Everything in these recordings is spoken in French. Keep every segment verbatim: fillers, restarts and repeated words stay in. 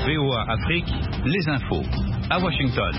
V O A Afrique, les infos. À Washington.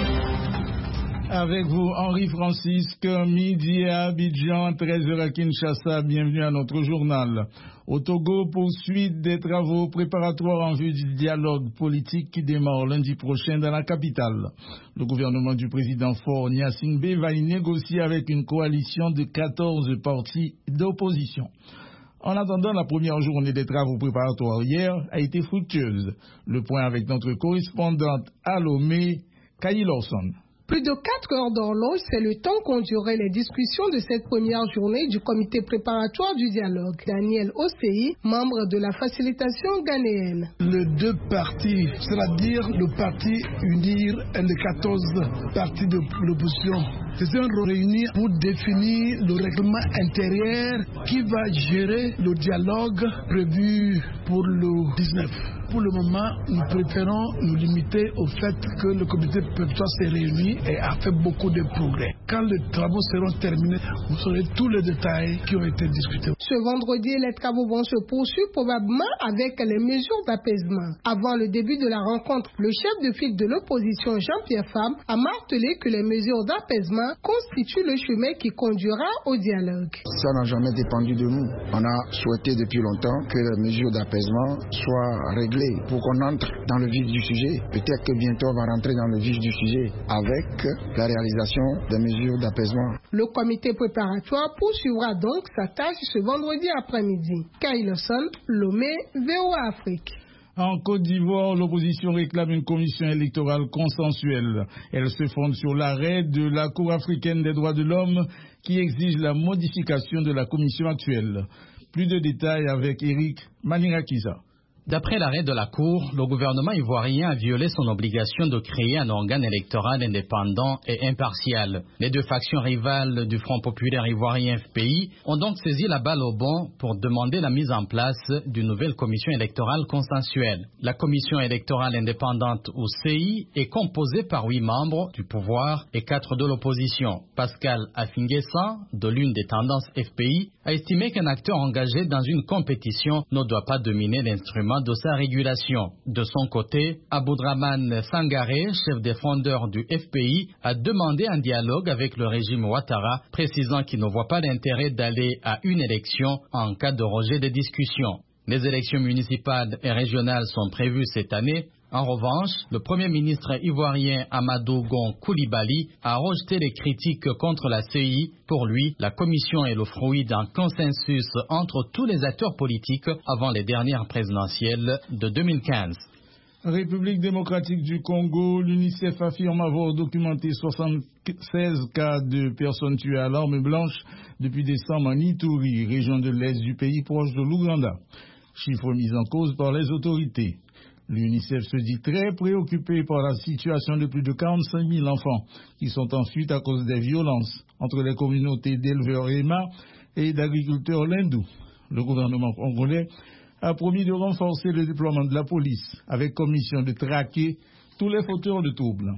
Avec vous, Henri Francisque, midi à Abidjan, treize heures à Kinshasa. Bienvenue à notre journal. Au Togo, poursuite des travaux préparatoires en vue du dialogue politique qui démarre lundi prochain dans la capitale. Le gouvernement du président Faure Gnassingbé va y négocier avec une coalition de quatorze partis d'opposition. En attendant, la première journée des travaux préparatoires hier a été fructueuse. Le point avec notre correspondante à Lomé, Kayi Lawson. Plus de quatre heures d'horloge, c'est le temps qu'ont duré les discussions de cette première journée du comité préparatoire du dialogue. Daniel Osei, membre de la facilitation ghanéenne. Les deux partis, c'est-à-dire le parti UNIR et les quatorze partis de l'opposition, se sont réunis pour définir le règlement intérieur qui va gérer le dialogue prévu pour le dix-neuf. Pour le moment, nous préférons nous limiter au fait que le comité préparatoire s'est réuni et a fait beaucoup de progrès. Quand les travaux seront terminés, vous saurez tous les détails qui ont été discutés. Ce vendredi, les travaux vont se poursuivre probablement avec les mesures d'apaisement. Avant le début de la rencontre, le chef de file de l'opposition, Jean-Pierre Fabre, a martelé que les mesures d'apaisement constituent le chemin qui conduira au dialogue. Ça n'a jamais dépendu de nous. On a souhaité depuis longtemps que les mesures d'apaisement soient réglées pour qu'on entre dans le vif du sujet. Peut-être que bientôt on va rentrer dans le vif du sujet avec la réalisation des mesures d'apaisement. Le comité préparatoire poursuivra donc sa tâche ce vendredi après-midi. Kayi Lawson, Lomé, V O A Afrique. En Côte d'Ivoire, l'opposition réclame une commission électorale consensuelle. Elle se fonde sur l'arrêt de la Cour africaine des droits de l'homme qui exige la modification de la commission actuelle. Plus de détails avec Eric Manirakiza. D'après l'arrêt de la Cour, le gouvernement ivoirien a violé son obligation de créer un organe électoral indépendant et impartial. Les deux factions rivales du Front populaire ivoirien F P I ont donc saisi la balle au bond pour demander la mise en place d'une nouvelle commission électorale consensuelle. La commission électorale indépendante ou C I est composée par huit membres du pouvoir et quatre de l'opposition. Pascal Afinguessan, de l'une des tendances F P I, a estimé qu'un acteur engagé dans une compétition ne doit pas dominer l'instrument de sa régulation. De son côté, Aboudraman Sangaré, chef des fondeurs du F P I, a demandé un dialogue avec le régime Ouattara, précisant qu'il ne voit pas d'intérêt d'aller à une élection en cas de rejet des discussions. Les élections municipales et régionales sont prévues cette année. En revanche, le Premier ministre ivoirien Amadou Gon Coulibaly a rejeté les critiques contre la C I. Pour lui, la commission est le fruit d'un consensus entre tous les acteurs politiques avant les dernières présidentielles de deux mille quinze. République démocratique du Congo, l'UNICEF affirme avoir documenté soixante-seize cas de personnes tuées à l'arme blanche depuis décembre en Ituri, région de l'est du pays proche de l'Ouganda. Chiffre mis en cause par les autorités. L'UNICEF se dit très préoccupé par la situation de plus de quarante-cinq mille enfants qui sont en fuite à cause des violences entre les communautés d'éleveurs Ema et d'agriculteurs Lindou. Le gouvernement congolais a promis de renforcer le déploiement de la police avec comme mission de traquer tous les fauteurs de troubles.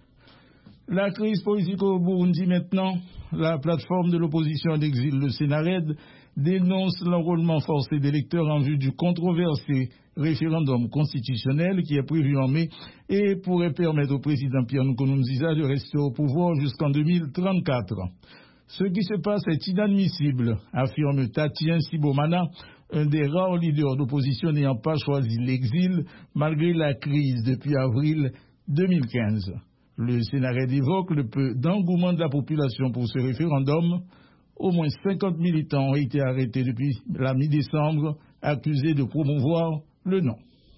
La crise politique au Burundi maintenant, la plateforme de l'opposition d'exil, le Sénared, dénonce l'enrôlement forcé d'électeurs en vue du controversé référendum constitutionnel qui est prévu en mai et pourrait permettre au président Pierre Nkurunziza de rester au pouvoir jusqu'en deux mille trente-quatre. Ce qui se passe est inadmissible, affirme Tatien Sibomana, un des rares leaders d'opposition n'ayant pas choisi l'exil malgré la crise depuis avril deux mille quinze. Le Sénared évoque le peu d'engouement de la population pour ce référendum. Au moins cinquante militants ont été arrêtés depuis la mi-décembre, accusés de promouvoir le non.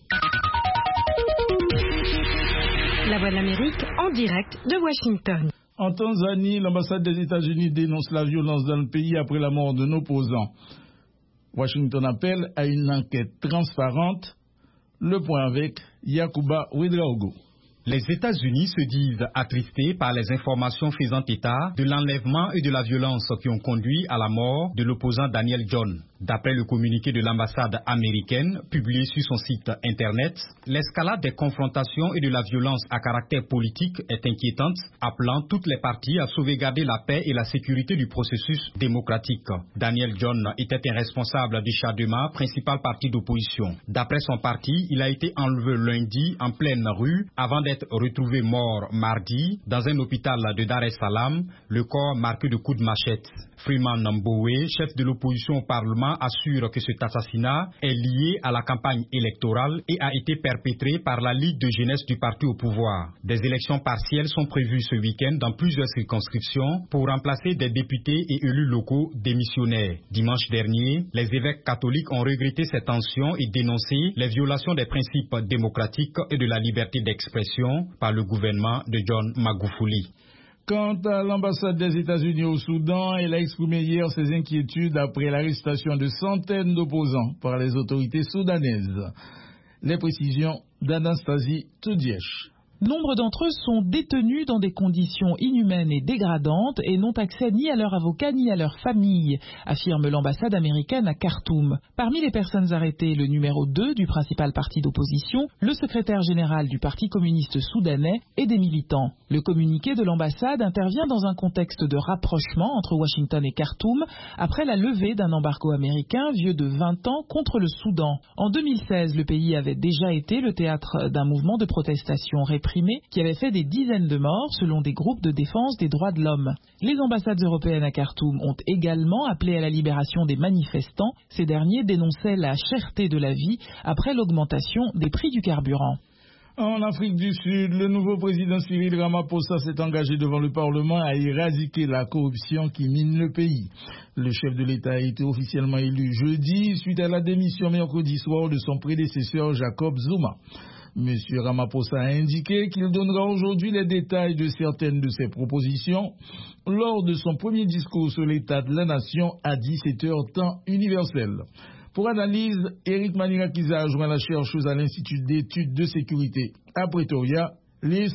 La Voix de l'Amérique en direct de Washington. En Tanzanie, l'ambassade des États-Unis dénonce la violence dans le pays après la mort d'un opposant. Washington appelle à une enquête transparente. Le point avec Yakuba Ouedraogo. Les États-Unis se disent attristés par les informations faisant état de l'enlèvement et de la violence qui ont conduit à la mort de l'opposant Daniel John. D'après le communiqué de l'ambassade américaine publié sur son site internet, l'escalade des confrontations et de la violence à caractère politique est inquiétante, appelant toutes les parties à sauvegarder la paix et la sécurité du processus démocratique. Daniel John était un responsable du Chadema, principal parti d'opposition. D'après son parti, il a été enlevé lundi en pleine rue avant d'être retrouvé mort mardi dans un hôpital de Dar es Salaam, le corps marqué de coups de machette. Freeman Mbowe, chef de l'opposition au Parlement, assure que cet assassinat est lié à la campagne électorale et a été perpétré par la Ligue de jeunesse du parti au pouvoir. Des élections partielles sont prévues ce week-end dans plusieurs circonscriptions pour remplacer des députés et élus locaux démissionnaires. Dimanche dernier, les évêques catholiques ont regretté ces tensions et dénoncé les violations des principes démocratiques et de la liberté d'expression par le gouvernement de John Magufuli. Quant à l'ambassade des États-Unis au Soudan, elle a exprimé hier ses inquiétudes après l'arrestation de centaines d'opposants par les autorités soudanaises. Les précisions d'Anastasie Toudièche. Nombre d'entre eux sont détenus dans des conditions inhumaines et dégradantes et n'ont accès ni à leur avocat ni à leur famille, affirme l'ambassade américaine à Khartoum. Parmi les personnes arrêtées, le numéro deux du principal parti d'opposition, le secrétaire général du Parti communiste soudanais et des militants. Le communiqué de l'ambassade intervient dans un contexte de rapprochement entre Washington et Khartoum après la levée d'un embargo américain vieux de vingt ans contre le Soudan. En deux mille seize, le pays avait déjà été le théâtre d'un mouvement de protestation réprimé qui avait fait des dizaines de morts selon des groupes de défense des droits de l'homme. Les ambassades européennes à Khartoum ont également appelé à la libération des manifestants. Ces derniers dénonçaient la cherté de la vie après l'augmentation des prix du carburant. En Afrique du Sud, le nouveau président Cyril Ramaphosa s'est engagé devant le Parlement à éradiquer la corruption qui mine le pays. Le chef de l'État a été officiellement élu jeudi suite à la démission mercredi soir de son prédécesseur Jacob Zuma. Monsieur Ramaphosa a indiqué qu'il donnera aujourd'hui les détails de certaines de ses propositions lors de son premier discours sur l'état de la nation à dix-sept heures temps universel. Pour analyse, Eric Manirakiza a joint la chercheuse à l'Institut d'études de sécurité à Pretoria, Lys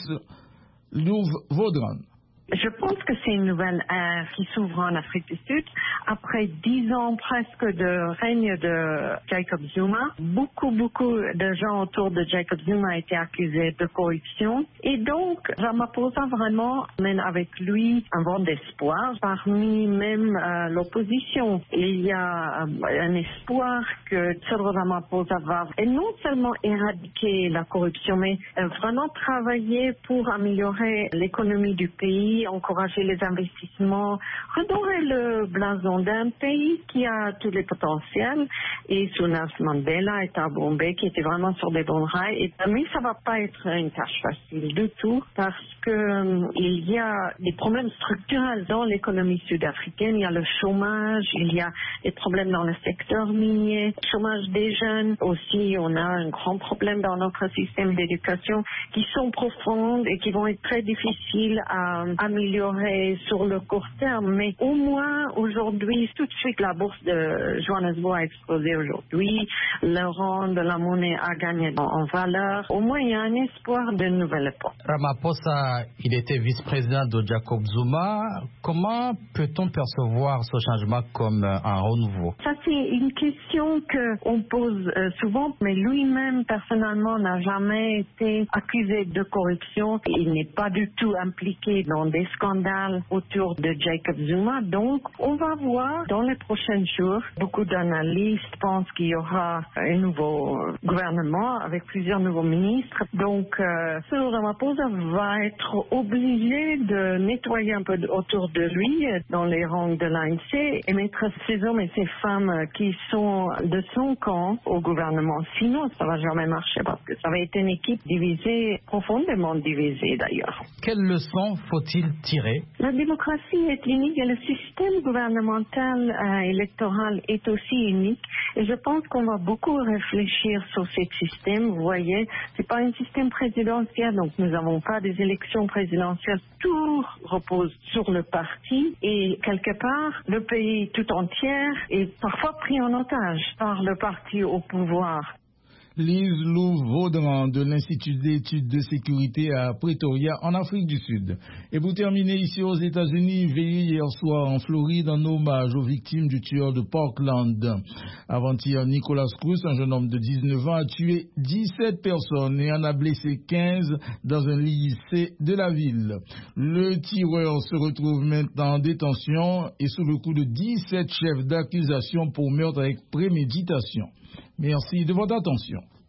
Louv-Vaudran. Je pense que c'est une nouvelle ère qui s'ouvre en Afrique du Sud. Après dix ans presque de règne de Jacob Zuma, beaucoup, beaucoup de gens autour de Jacob Zuma étaient accusés de corruption. Et donc, Ramaphosa vraiment mène avec lui un vent d'espoir parmi même euh, l'opposition. Il y a euh, un espoir que Cyril Ramaphosa va et non seulement éradiquer la corruption, mais euh, vraiment travailler pour améliorer l'économie du pays, encourager les investissements, redorer le blason d'un pays qui a tous les potentiels. Et sous Nelson Mandela et Thabo Mbeki qui étaient vraiment sur des bons rails. Et mais ça va pas être une tâche facile du tout parce que euh, il y a des problèmes structurels dans l'économie sud-africaine. Il y a le chômage, il y a des problèmes dans le secteur minier, le chômage des jeunes. Aussi, on a un grand problème dans notre système d'éducation qui sont profondes et qui vont être très difficiles à améliorer sur le court terme. Mais au moins, aujourd'hui, tout de suite, la bourse de Johannesburg a explosé aujourd'hui. Le rang de la monnaie a gagné en valeur. Au moins, il y a un espoir de nouvelle époque. Ramaphosa, il était vice-président de Jacob Zuma. Comment peut-on percevoir ce changement comme un renouveau? Ça, c'est une question qu'on pose euh, souvent, mais lui-même, personnellement, n'a jamais été accusé de corruption. Il n'est pas du tout impliqué dans des scandales autour de Jacob Zuma. Donc, on va voir dans les prochains jours. Beaucoup d'analystes pensent qu'il y aura un nouveau gouvernement avec plusieurs nouveaux ministres. Donc, euh, Cyril Ramaphosa va être obligé de nettoyer un peu autour de lui dans les rangs de l'A N C et mettre ces hommes et ces femmes qui sont de son camp au gouvernement. Sinon, ça va jamais marcher parce que ça va être une équipe divisée, profondément divisée d'ailleurs. Quelle leçon faut-il tirer? La démocratie est unique et le système gouvernemental euh, électoral est aussi unique. Et je pense qu'on va beaucoup réfléchir sur ce système. Vous voyez, c'est pas un système présidentiel, donc nous n'avons pas des élections présidentielles. Tout repose sur le parti et quelque part, le pays tout entier est parfois pris en otage par le parti au pouvoir. Lise Louvaudran de l'Institut d'études de sécurité à Pretoria en Afrique du Sud. Et pour terminer ici aux États-Unis, veillé hier soir en Floride en hommage aux victimes du tueur de Parkland. Avant-hier, Nicolas Cruz, un jeune homme de dix-neuf ans, a tué dix-sept personnes et en a blessé quinze dans un lycée de la ville. Le tireur se retrouve maintenant en détention et sous le coup de dix-sept chefs d'accusation pour meurtre avec préméditation. Merci de votre attention.